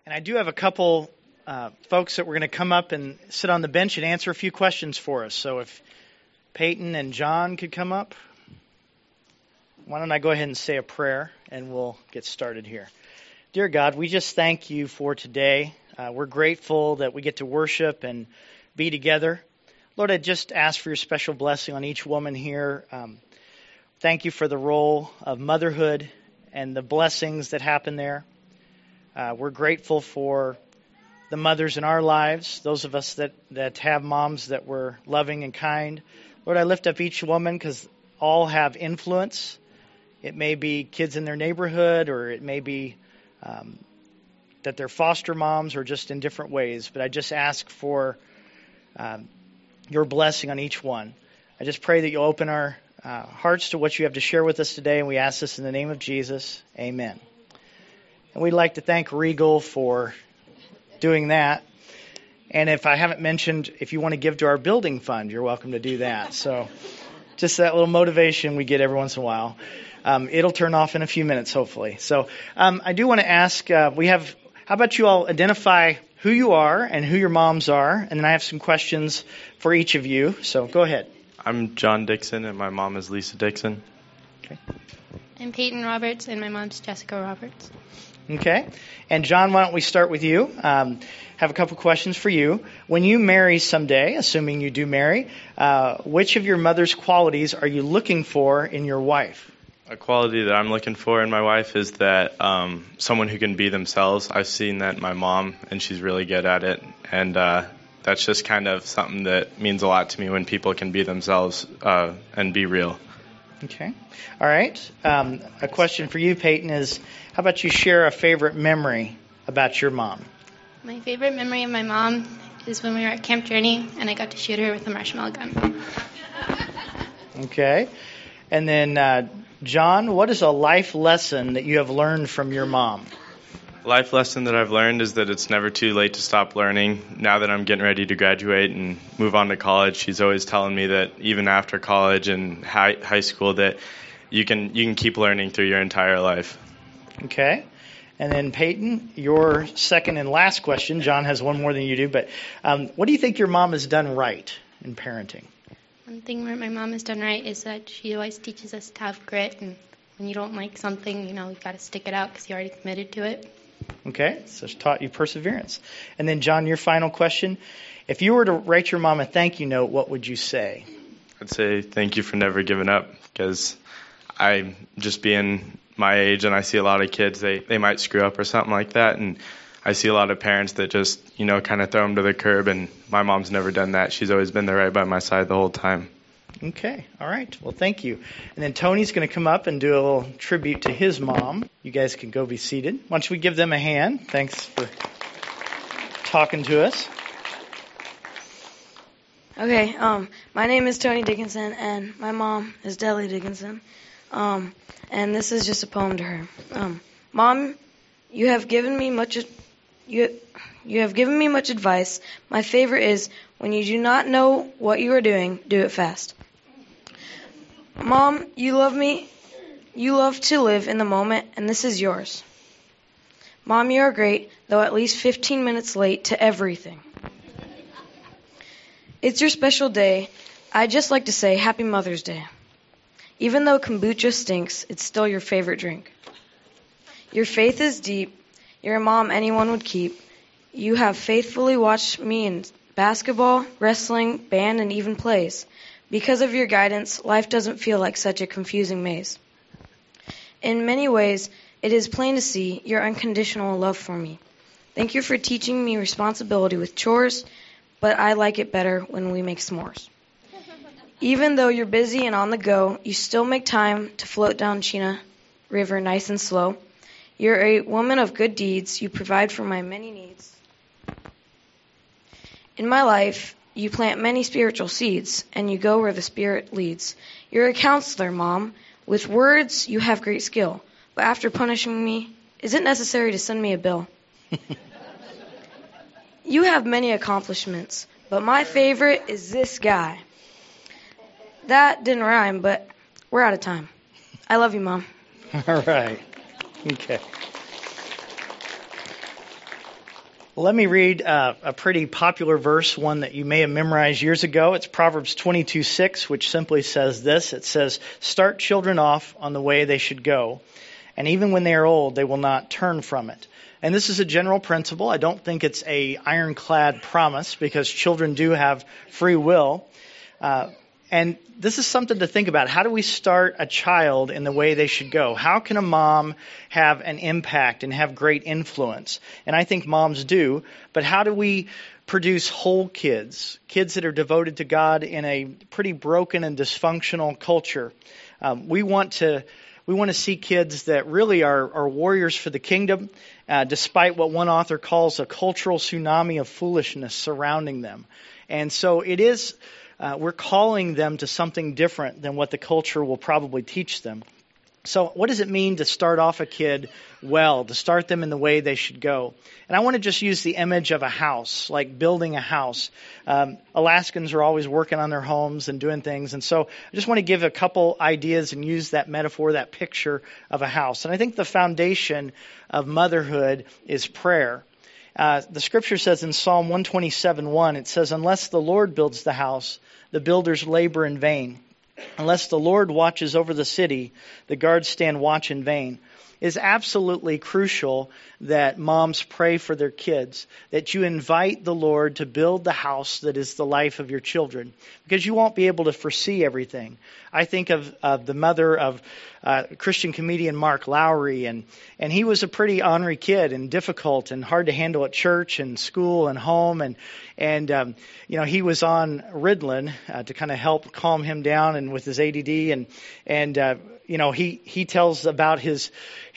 And I do have a couple folks that we're going to come up and sit on the bench and answer a few questions for us. So if Peyton and John could come up, why don't I go ahead and say a prayer and we'll get started here. Dear God, we just thank you for today. We're grateful that we get to worship and be together. Lord, I just ask for your special blessing on each woman here. Thank you for the role of motherhood and the blessings that happen there. We're grateful for the mothers in our lives, those of us that have moms that were loving and kind. Lord, I lift up each woman because all have influence. It may be kids in their neighborhood, or it may be that they're foster moms, or just in different ways. But I just ask for your blessing on each one. I just pray that you'll open our hearts to what you have to share with us today, and we ask this in the name of Jesus. Amen. And we'd like to thank Regal for doing that. And if I haven't mentioned, if you want to give to our building fund, you're welcome to do that. So just that little motivation we get every once in a while. It'll turn off in a few minutes, hopefully. So I do want to ask, how about you all identify who you are and who your moms are, and then I have some questions for each of you. So go ahead. I'm John Dixon, and my mom is Lisa Dixon. Okay. I'm Peyton Roberts, and my mom's Jessica Roberts. Okay. And John, why don't we start with you? Have a couple questions for you. When you marry someday, assuming you do marry, which of your mother's qualities are you looking for in your wife? A quality that I'm looking for in my wife is that someone who can be themselves. I've seen that in my mom, and she's really good at it. And that's just kind of something that means a lot to me when people can be themselves and be real. Okay. All right. A question for you, Peyton, is how about you share a favorite memory about your mom? My favorite memory of my mom is when we were at Camp Journey, and I got to shoot her with a marshmallow gun. Okay. And then, John, what is a life lesson that you have learned from your mom? Life lesson that I've learned is that it's never too late to stop learning. Now that I'm getting ready to graduate and move on to college, she's always telling me that even after college and high school that you can keep learning through your entire life. Okay. And then Peyton, your second and last question. John has one more than you do, but what do you think your mom has done right in parenting? One thing where my mom has done right is that she always teaches us to have grit, and when you don't like something, you've got to stick it out because you already committed to it. Okay, so she taught you perseverance. And then, John, your final question. If you were to write your mom a thank you note, what would you say? I'd say thank you for never giving up, because I'm just being my age, and I see a lot of kids, they might screw up or something like that, and I see a lot of parents that just, kind of throw them to the curb, and my mom's never done that. She's always been there right by my side the whole time. Okay, all right. Well, thank you. And then Tony's going to come up and do a little tribute to his mom. You guys can go be seated. Why don't we give them a hand? Thanks for talking to us. Okay, my name is Tony Dickinson, and my mom is Deli Dickinson. And this is just a poem to her. Mom, you have given me much advice. My favorite is, when you do not know what you are doing, do it fast. Mom, you love me. You love to live in the moment, and this is yours. Mom, you are great, though at least 15 minutes late to everything. It's your special day. I'd just like to say Happy Mother's Day. Even though kombucha stinks, it's still your favorite drink. Your faith is deep. You're a mom anyone would keep. You have faithfully watched me in basketball, wrestling, band, and even plays. Because of your guidance, life doesn't feel like such a confusing maze. In many ways, it is plain to see your unconditional love for me. Thank you for teaching me responsibility with chores, but I like it better when we make s'mores. Even though you're busy and on the go, you still make time to float down Chena River nice and slow. You're a woman of good deeds. You provide for my many needs. In my life, you plant many spiritual seeds, and you go where the Spirit leads. You're a counselor, Mom. With words, you have great skill. But after punishing me, is it necessary to send me a bill? You have many accomplishments, but my favorite is this guy. That didn't rhyme, but we're out of time. I love you, Mom. All right. Okay. Let me read a pretty popular verse, one that you may have memorized years ago. It's Proverbs 22:6, which simply says this. It says, "Start children off on the way they should go, and even when they are old, they will not turn from it." And this is a general principle. I don't think it's a ironclad promise because children do have free will. And this is something to think about. How do we start a child in the way they should go? How can a mom have an impact and have great influence? And I think moms do. But how do we produce whole kids, kids that are devoted to God in a pretty broken and dysfunctional culture? We want to see kids that really are warriors for the kingdom, despite what one author calls a cultural tsunami of foolishness surrounding them. And so it is... we're calling them to something different than what the culture will probably teach them. So what does it mean to start off a kid well, to start them in the way they should go? And I want to just use the image of a house, like building a house. Alaskans are always working on their homes and doing things. And so I just want to give a couple ideas and use that metaphor, that picture of a house. And I think the foundation of motherhood is prayer. The scripture says in Psalm 127:1, it says, "Unless the Lord builds the house, the builders labor in vain. Unless the Lord watches over the city, the guards stand watch in vain." It's absolutely crucial that moms pray for their kids, that you invite the Lord to build the house that is the life of your children, because you won't be able to foresee everything. I think of the mother of Christian comedian Mark Lowry, and he was a pretty ornery kid and difficult and hard to handle at church and school and home, and he was on Ritalin to kind of help calm him down and with his ADD, and he tells about his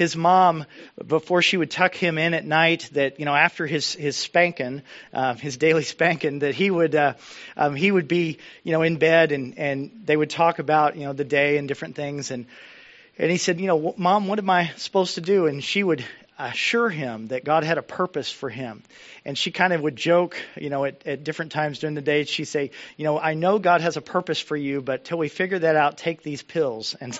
mom before she would tuck him in at night, that after his spanking, his daily spanking, that he would be in bed, and they would talk about the day and different things, and he said, "Mom, what am I supposed to do?" And she would assure him that God had a purpose for him. And she kind of would joke, at different times during the day, she'd say, "I know God has a purpose for you, but till we figure that out, take these pills." And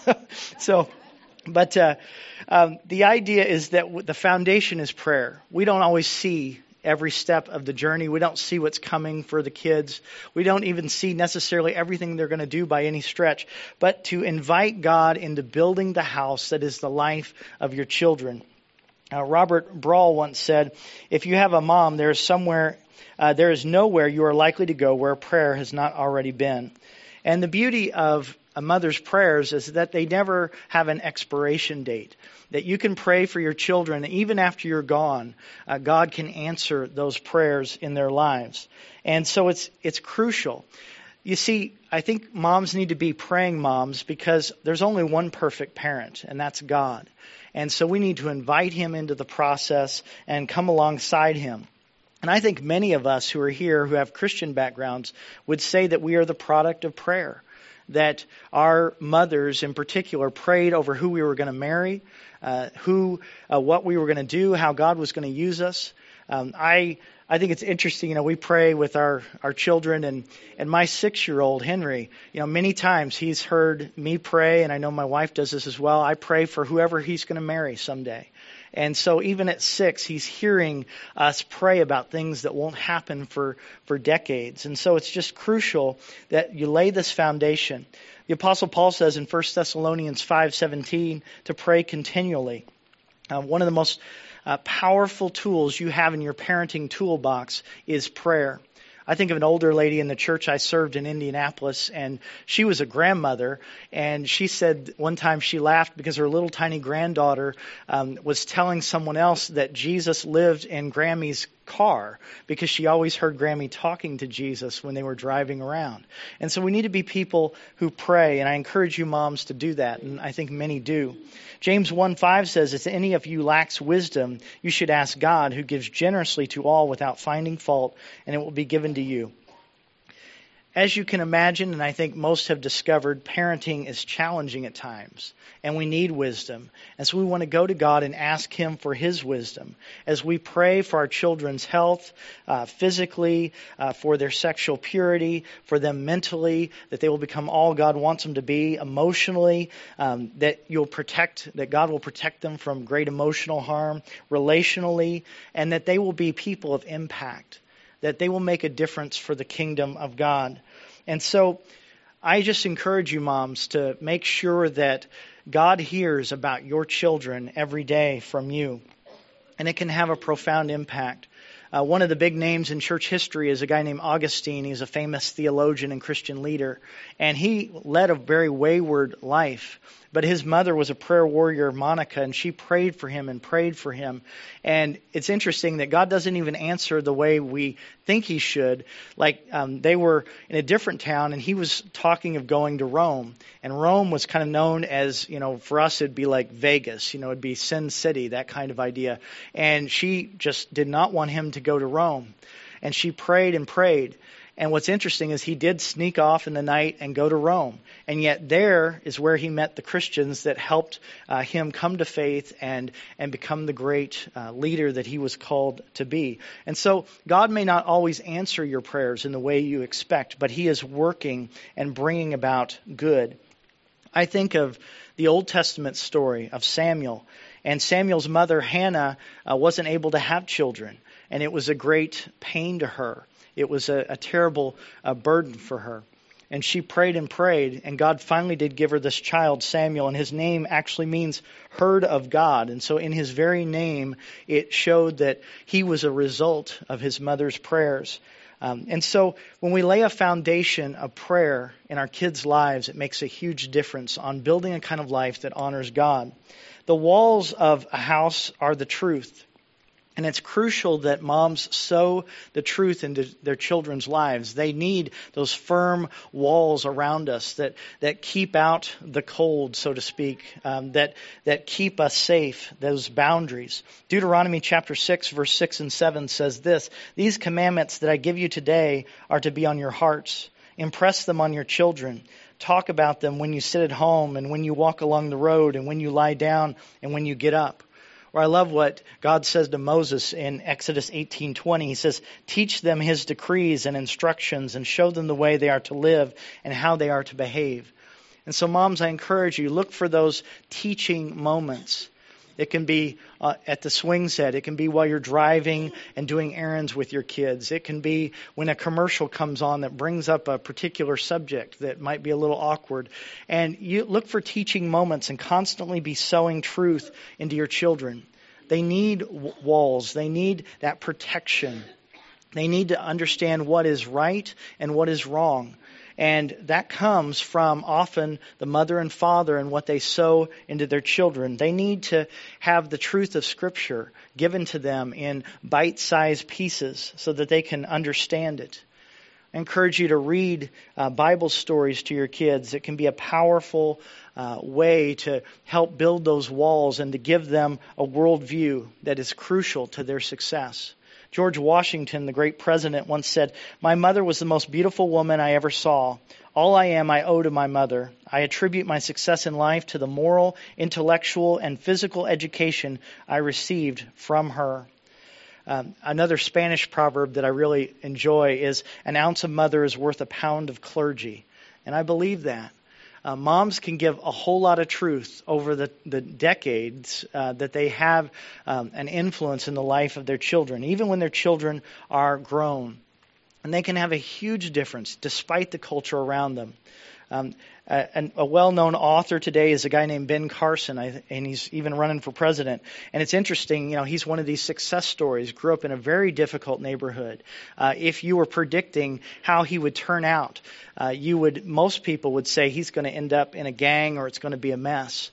but the idea is that the foundation is prayer. We don't always see every step of the journey. We don't see what's coming for the kids. We don't even see necessarily everything they're going to do by any stretch. But to invite God into building the house that is the life of your children. Robert Brawl once said, "If you have a mom, there is nowhere you are likely to go where prayer has not already been." And the beauty of a mother's prayers is that they never have an expiration date. That you can pray for your children even after you're gone. God can answer those prayers in their lives. And so it's crucial. You see, I think moms need to be praying moms because there's only one perfect parent, and that's God. And so we need to invite him into the process and come alongside him. And I think many of us who are here who have Christian backgrounds would say that we are the product of prayer. That our mothers in particular prayed over who we were going to marry, what we were going to do, how God was going to use us. I think it's interesting, we pray with our children, and my 6-year-old Henry, many times he's heard me pray, and I know my wife does this as well. I pray for whoever he's going to marry someday. And so even at 6, he's hearing us pray about things that won't happen for decades. And so it's just crucial that you lay this foundation. The Apostle Paul says in 1 Thessalonians 5:17 to pray continually. One of the most powerful tools you have in your parenting toolbox is prayer. I think of an older lady in the church I served in Indianapolis, and she was a grandmother, and she said one time she laughed because her little tiny granddaughter was telling someone else that Jesus lived in Grammy's car because she always heard Grammy talking to Jesus when they were driving around. And so we need to be people who pray, and I encourage you moms to do that, and I think many do. James 1:5 says, "If any of you lacks wisdom, you should ask God, who gives generously to all without finding fault, and it will be given to you." as you can imagine, and I think most have discovered, parenting is challenging at times, and we need wisdom. And so we want to go to God and ask Him for His wisdom as we pray for our children's health, physically, for their sexual purity, for them mentally, that they will become all God wants them to be, emotionally, that God will protect them from great emotional harm, relationally, and that they will be people of impact, that they will make a difference for the kingdom of God. And so I just encourage you, moms, to make sure that God hears about your children every day from you, and it can have a profound impact. One of the big names in church history is a guy named Augustine. He's a famous theologian and Christian leader, and he led a very wayward life. But his mother was a prayer warrior, Monica, and she prayed for him and prayed for him. And it's interesting that God doesn't even answer the way we think He should. Like they were in a different town, and he was talking of going to Rome. And Rome was kind of known as, for us it'd be like Vegas. It'd be Sin City, that kind of idea. And she just did not want him to go to Rome. And she prayed and prayed. And what's interesting is he did sneak off in the night and go to Rome. And yet there is where he met the Christians that helped him come to faith and become the great leader that he was called to be. And so God may not always answer your prayers in the way you expect, but He is working and bringing about good. I think of the Old Testament story of Samuel. And Samuel's mother, Hannah, wasn't able to have children. And it was a great pain to her. It was a terrible burden for her. And she prayed and prayed, and God finally did give her this child, Samuel, and his name actually means heard of God. And so in his very name, it showed that he was a result of his mother's prayers. And so when we lay a foundation of prayer in our kids' lives, it makes a huge difference on building a kind of life that honors God. The walls of a house are the truth. And it's crucial that moms sow the truth into their children's lives. They need those firm walls around us that keep out the cold, so to speak, that keep us safe, those boundaries. Deuteronomy chapter 6, verse 6 and 7 says this: "These commandments that I give you today are to be on your hearts. Impress them on your children. Talk about them when you sit at home and when you walk along the road and when you lie down and when you get up." Or I love what God says to Moses in Exodus 18:20. He says, "Teach them His decrees and instructions and show them the way they are to live and how they are to behave." And so, moms, I encourage you, look for those teaching moments. It can be at the swing set. It can be while you're driving and doing errands with your kids. It can be when a commercial comes on that brings up a particular subject that might be a little awkward. And you look for teaching moments and constantly be sowing truth into your children. They need walls. They need that protection. They need to understand what is right and what is wrong. And that comes from often the mother and father and what they sow into their children. They need to have the truth of Scripture given to them in bite-sized pieces so that they can understand it. I encourage you to read Bible stories to your kids. It can be a powerful way to help build those walls and to give them a worldview that is crucial to their success. George Washington, the great president, once said, "My mother was the most beautiful woman I ever saw. All I am, I owe to my mother. I attribute my success in life to the moral, intellectual, and physical education I received from her." Another Spanish proverb that I really enjoy is, "An ounce of mother is worth a pound of clergy." And I believe that. Moms can give a whole lot of truth over the decades that they have an influence in the life of their children, even when their children are grown. And they can have a huge difference despite the culture around them. A well-known author today is a guy named Ben Carson, and he's even running for president. And it's interesting, he's one of these success stories. Grew up in a very difficult neighborhood. If you were predicting how he would turn out, most people would say he's going to end up in a gang or it's going to be a mess.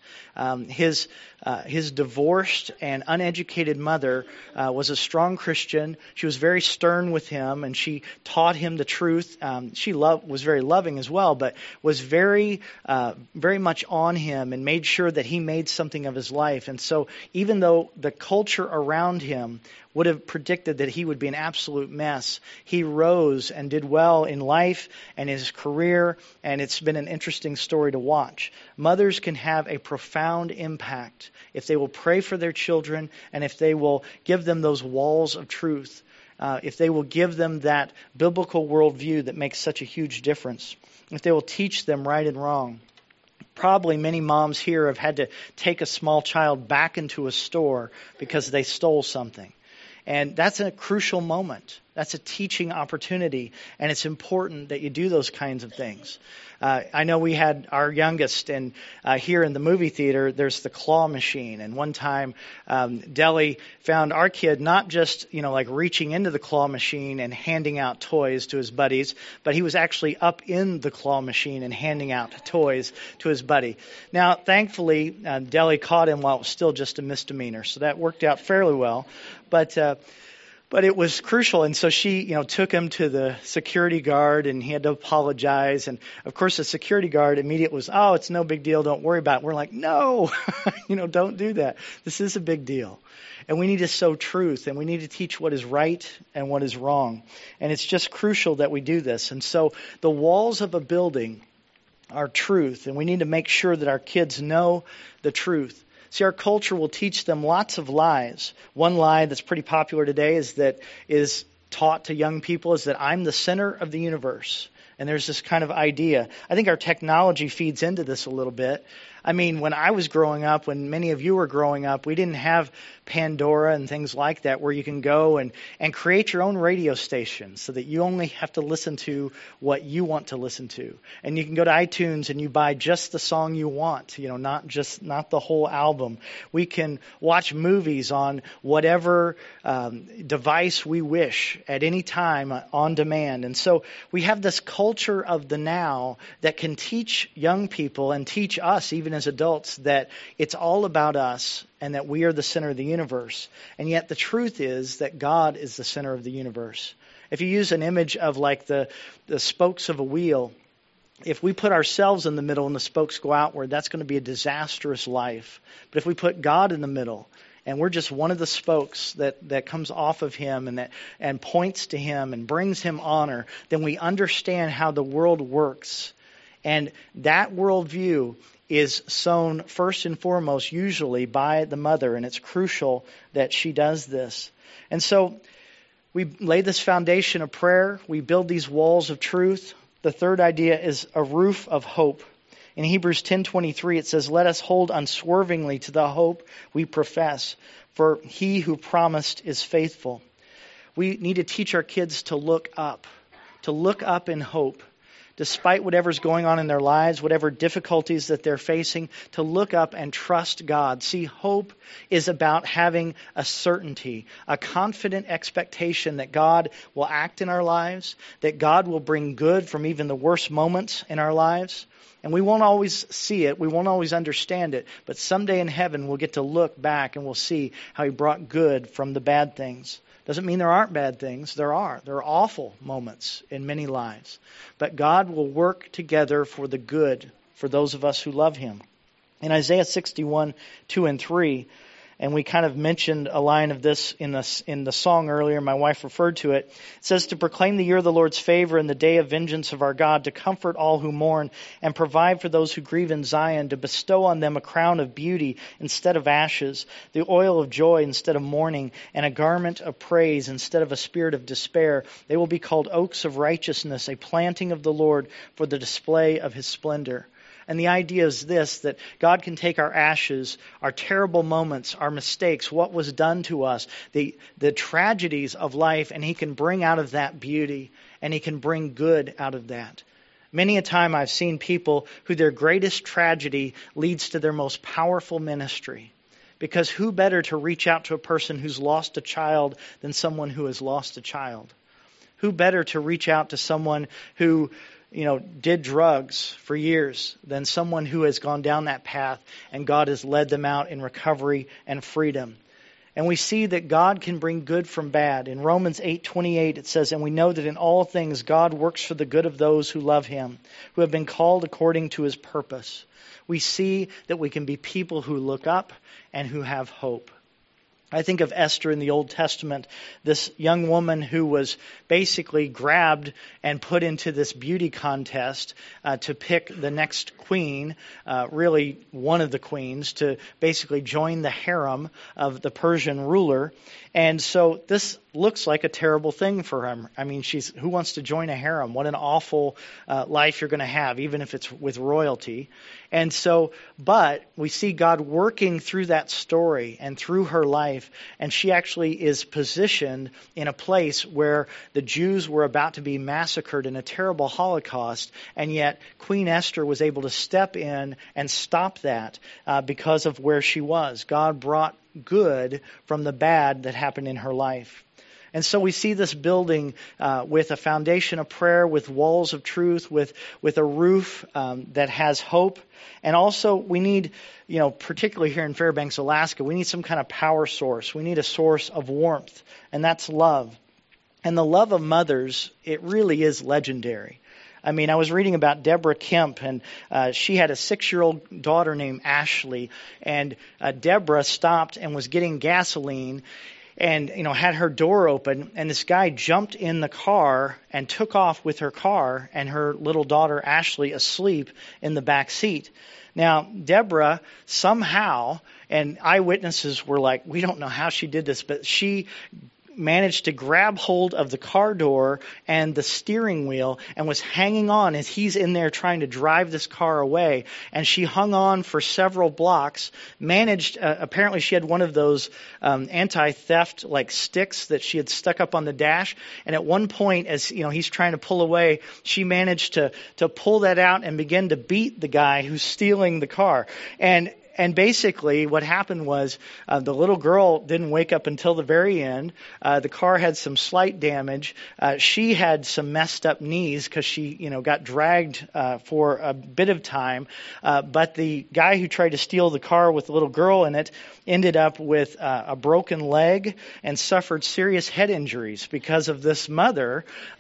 His divorced and uneducated mother was a strong Christian. She was very stern with him, and she taught him the truth. She was very loving as well, but was very much on him and made sure that he made something of his life. And so even though the culture around him would have predicted that he would be an absolute mess, he rose and did well in life and his career, and it's been an interesting story to watch. Mothers can have a profound impact if they will pray for their children and if they will give them those walls of truth, if they will give them that biblical worldview that makes such a huge difference, if they will teach them right and wrong. Probably many moms here have had to take a small child back into a store because they stole something. And that's a crucial moment. That's a teaching opportunity, and it's important that you do those kinds of things. I know we had our youngest, and here in the movie theater, there's the claw machine. And one time, Deli found our kid not just, like reaching into the claw machine and handing out toys to his buddies, but he was actually up in the claw machine and handing out toys to his buddy. Now, thankfully, Deli caught him while it was still just a misdemeanor, so that worked out fairly well. But it was crucial, and so she, took him to the security guard, and he had to apologize. And of course, the security guard immediately was, "Oh, it's no big deal. Don't worry about it." We're like, "No, don't do that. This is a big deal." And we need to sow truth, and we need to teach what is right and what is wrong. And it's just crucial that we do this. And so the walls of a building are truth, and we need to make sure that our kids know the truth. See, our culture will teach them lots of lies. One lie that's pretty popular today is taught to young people is that I'm the center of the universe. And there's this kind of idea. I think our technology feeds into this a little bit. I mean, when I was growing up, when many of you were growing up, we didn't have Pandora and things like that where you can go and create your own radio station so that you only have to listen to what you want to listen to. And you can go to iTunes and you buy just the song you want, not the whole album. We can watch movies on whatever device we wish at any time on demand. And so we have this culture of the now that can teach young people and teach us even as adults that it's all about us and that we are the center of the universe. And yet the truth is that God is the center of the universe. If you use an image of like the spokes of a wheel, if we put ourselves in the middle and the spokes go outward, that's going to be a disastrous life. But if we put God in the middle, and we're just one of the spokes that comes off of him and points to him and brings him honor, then we understand how the world works. And that worldview is sown first and foremost usually by the mother, and it's crucial that she does this. And so we lay this foundation of prayer. We build these walls of truth. The third idea is a roof of hope. In Hebrews 10:23 it says, "Let us hold unswervingly to the hope we profess, for he who promised is faithful." We need to teach our kids to look up in hope. Despite whatever's going on in their lives, whatever difficulties that they're facing, to look up and trust God. See, hope is about having a certainty, a confident expectation that God will act in our lives, that God will bring good from even the worst moments in our lives. And we won't always see it, we won't always understand it, but someday in heaven we'll get to look back and we'll see how he brought good from the bad things. Doesn't mean there aren't bad things. There are. There are awful moments in many lives. But God will work together for the good for those of us who love him. In Isaiah 61:2-3, and we kind of mentioned a line of this in the song earlier. My wife referred to it. It says, "To proclaim the year of the Lord's favor and the day of vengeance of our God, to comfort all who mourn and provide for those who grieve in Zion, to bestow on them a crown of beauty instead of ashes, the oil of joy instead of mourning, and a garment of praise instead of a spirit of despair. They will be called oaks of righteousness, a planting of the Lord for the display of his splendor." And the idea is this, that God can take our ashes, our terrible moments, our mistakes, what was done to us, the tragedies of life, and he can bring out of that beauty, and he can bring good out of that. Many a time I've seen people who their greatest tragedy leads to their most powerful ministry. Because who better to reach out to a person who's lost a child than someone who has lost a child? Who better to reach out to someone who did drugs for years than someone who has gone down that path and God has led them out in recovery and freedom? And we see that God can bring good from bad. In Romans 8:28 it says, "And we know that in all things God works for the good of those who love him, who have been called according to his purpose." We see that we can be people who look up and who have hope. I think of Esther in the Old Testament, this young woman who was basically grabbed and put into this beauty contest to pick the next queen, really one of the queens, to basically join the harem of the Persian ruler. And so this looks like a terrible thing for him. I mean, who wants to join a harem? What an awful life you're going to have, even if it's with royalty. And so, but we see God working through that story and through her life, and she actually is positioned in a place where the Jews were about to be massacred in a terrible Holocaust, and yet Queen Esther was able to step in and stop that because of where she was. God brought good from the bad that happened in her life. And so we see this building with a foundation of prayer, with walls of truth, with a roof that has hope. And also we need, particularly here in Fairbanks, Alaska, we need some kind of power source. We need a source of warmth, and that's love. And the love of mothers, it really is legendary. I mean, I was reading about Deborah Kemp, and she had a 6-year-old daughter named Ashley. And Deborah stopped and was getting gasoline and, had her door open. And this guy jumped in the car and took off with her car and her little daughter Ashley asleep in the back seat. Now, Deborah somehow, and eyewitnesses were like, we don't know how she did this, but she managed to grab hold of the car door and the steering wheel and was hanging on as he's in there trying to drive this car away. And she hung on for several blocks, managed, apparently she had one of those anti-theft like sticks that she had stuck up on the dash. And at one point, as he's trying to pull away, she managed to pull that out and begin to beat the guy who's stealing the car. And basically what happened was the little girl didn't wake up until the very end. The car had some slight damage. She had some messed up knees because she, got dragged for a bit of time. But the guy who tried to steal the car with the little girl in it ended up with a broken leg and suffered serious head injuries because of this mother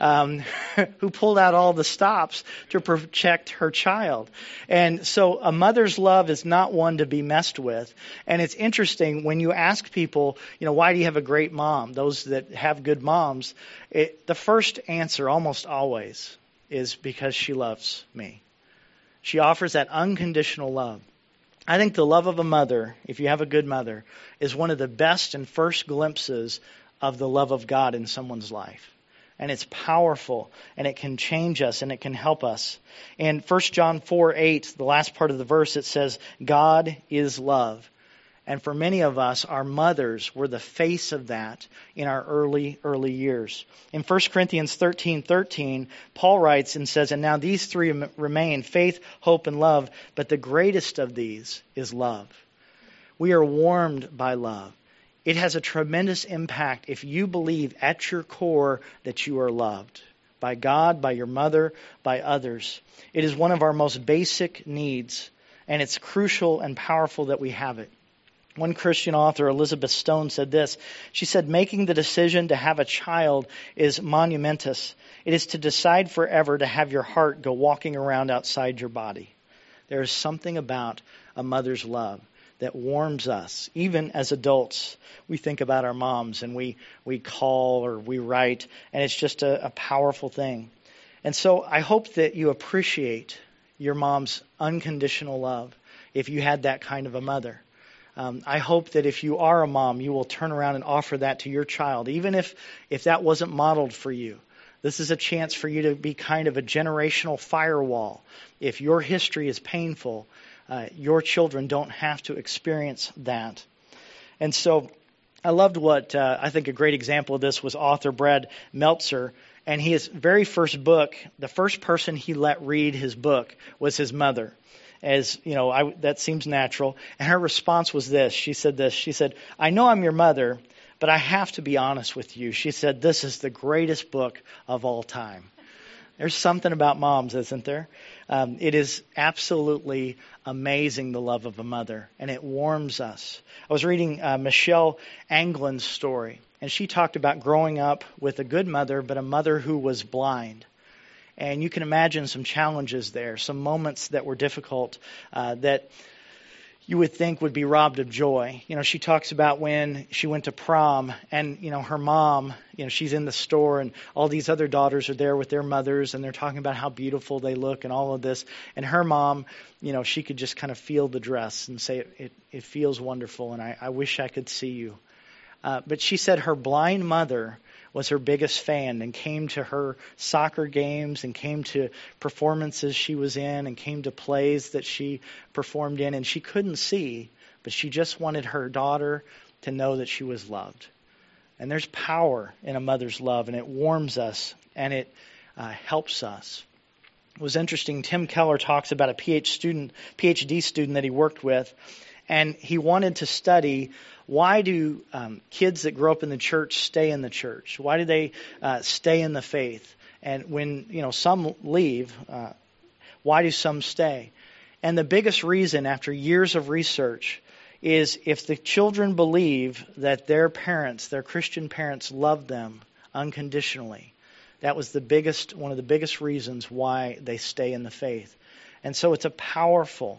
who pulled out all the stops to protect her child. And so a mother's love is not one to be messed with. And it's interesting when you ask people, why do you have a great mom? Those that have good moms, the first answer almost always is because she loves me. She offers that unconditional love. I think the love of a mother, if you have a good mother, is one of the best and first glimpses of the love of God in someone's life. And it's powerful, and it can change us, and it can help us. In 1 John 4:8, the last part of the verse, it says, God is love. And for many of us, our mothers were the face of that in our early years. In 1 Corinthians 13:13, Paul writes and says, and now these three remain, faith, hope, and love, but the greatest of these is love. We are warmed by love. It has a tremendous impact if you believe at your core that you are loved by God, by your mother, by others. It is one of our most basic needs, and it's crucial and powerful that we have it. One Christian author, Elizabeth Stone, said this. She said, making the decision to have a child is monumentous. It is to decide forever to have your heart go walking around outside your body. There is something about a mother's love that warms us. Even as adults, we think about our moms and we call or we write, and it's just a powerful thing. And so I hope that you appreciate your mom's unconditional love if you had that kind of a mother. I hope that if you are a mom, you will turn around and offer that to your child, even if that wasn't modeled for you. This is a chance for you to be kind of a generational firewall. If your history is painful, your children don't have to experience that. And so I loved what I think a great example of this was author Brad Meltzer. And his very first book, the first person he let read his book was his mother. As that seems natural. And her response was this. She said, I know I'm your mother, but I have to be honest with you. She said, this is the greatest book of all time. There's something about moms, isn't there? It is absolutely amazing, the love of a mother, and it warms us. I was reading Michelle Anglin's story, and she talked about growing up with a good mother, but a mother who was blind. And you can imagine some challenges there, some moments that were difficult that you would think would be robbed of joy. She talks about when she went to prom and, her mom, she's in the store and all these other daughters are there with their mothers and they're talking about how beautiful they look and all of this. And her mom, she could just kind of feel the dress and say, it feels wonderful and I wish I could see you. But she said her blind mother was her biggest fan and came to her soccer games and came to performances she was in and came to plays that she performed in. And she couldn't see, but she just wanted her daughter to know that she was loved. And there's power in a mother's love, and it warms us, and it helps us. It was interesting. Tim Keller talks about a PhD student that he worked with, and he wanted to study why do kids that grow up in the church stay in the church? Why do they stay in the faith? And when some leave, why do some stay? And the biggest reason, after years of research, is if the children believe that their parents, their Christian parents, love them unconditionally. That was one of the biggest reasons why they stay in the faith. And so it's a powerful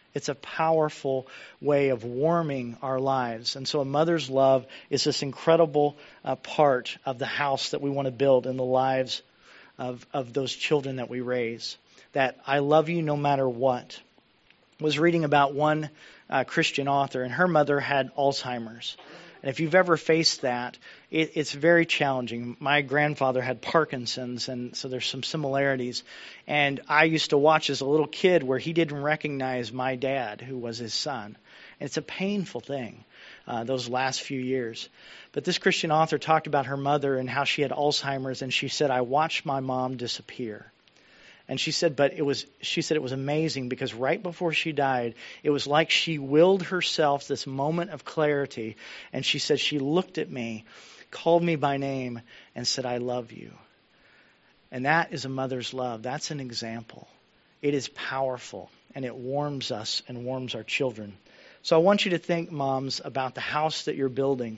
way of warming our lives. And so a mother's love is this incredible part of the house that we want to build in the lives of those children that we raise. That I love you no matter what. I was reading about one Christian author, and her mother had Alzheimer's. And if you've ever faced that, it's very challenging. My grandfather had Parkinson's, and so there's some similarities. And I used to watch as a little kid where he didn't recognize my dad, who was his son. And it's a painful thing, those last few years. But this Christian author talked about her mother and how she had Alzheimer's, and she said, I watched my mom disappear. And she said it was amazing because right before she died, it was like she willed herself this moment of clarity. And she said she looked at me, called me by name, and said, I love you. And that is a mother's love. That's an example. It is powerful, and it warms us and warms our children. So I want you to think, moms, about the house that you're building.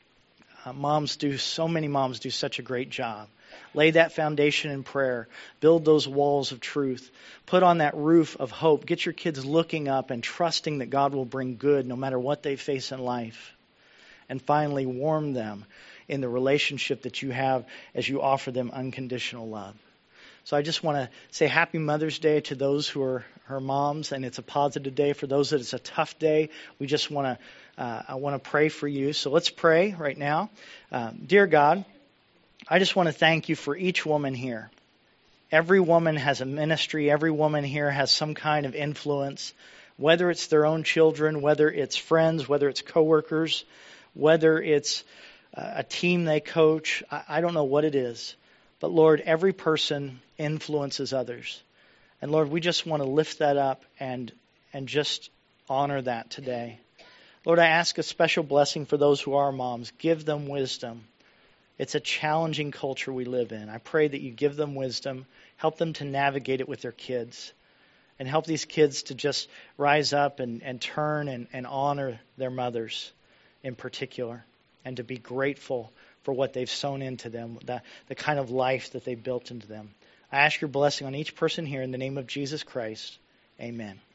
So many moms do such a great job. Lay that foundation in prayer. Build those walls of truth. Put on that roof of hope. Get your kids looking up and trusting that God will bring good no matter what they face in life. And finally, warm them in the relationship that you have as you offer them unconditional love. So I just want to say Happy Mother's Day to those who are her moms, and it's a positive day. For those that it's a tough day, we just want to pray for you. So let's pray right now. Dear God, I just want to thank you for each woman here. Every woman has a ministry. Every woman here has some kind of influence, whether it's their own children, whether it's friends, whether it's coworkers, whether it's a team they coach. I don't know what it is. But Lord, every person influences others. And Lord, we just want to lift that up and just honor that today. Lord, I ask a special blessing for those who are moms. Give them wisdom. It's a challenging culture we live in. I pray that you give them wisdom, help them to navigate it with their kids, and help these kids to just rise up and turn and honor their mothers in particular, and to be grateful for what they've sown into them, the kind of life that they built into them. I ask your blessing on each person here in the name of Jesus Christ. Amen.